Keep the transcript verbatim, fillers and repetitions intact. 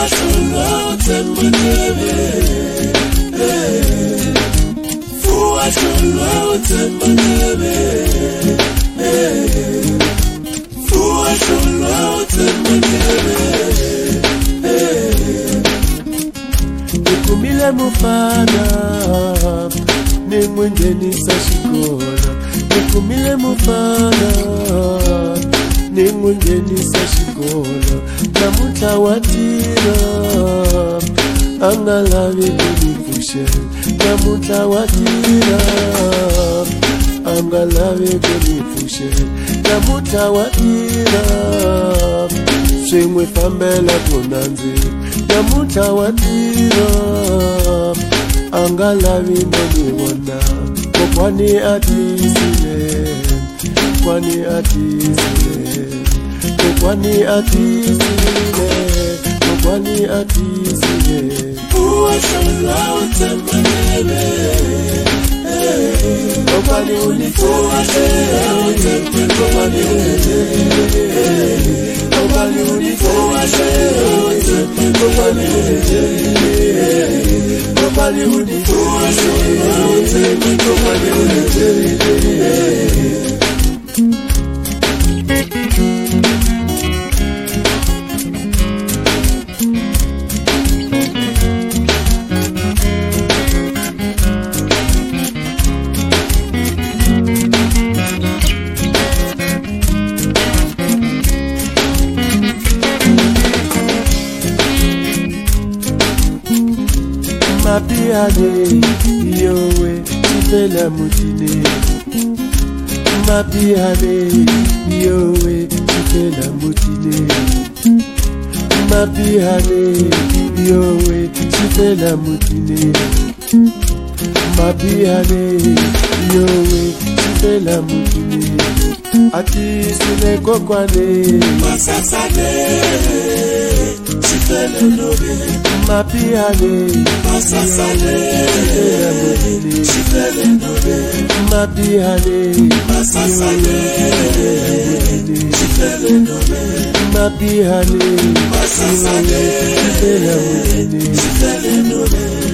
Fua solo temanebe. Fua solo temanebe. Fua solo temanebe. Nikumile mufana nimwengenisa shikola. Nikumile mufana nimwengenisa shikola. Namuta watira angalawe kunifushe. Namuta watira angalawe kunifushe. Namuta watira shemwe pambela kunanzi. Namuta watira angalawe noniwana. Kwani atisile, kwani atisile, kwani atisile, kwani atisile. Fua solo temanebe. Kwani unifua solo temanebe. Kwani unifua Kwani unifua solo temanebe. Kwani unifua Kwani unifua solo temanebe. Kwani unifua Mapiane yowe chifela mutine. Mapiane yowe chifela mutine. Mapiane yowe chifela mutine. Mapiane yowe chifela mutine. Ati sile kokwane masasane chifela nobe. Mapiane masasane chifela nobe. Mapiane masasane chifela nobe. Mapiane masasane chifela nobe.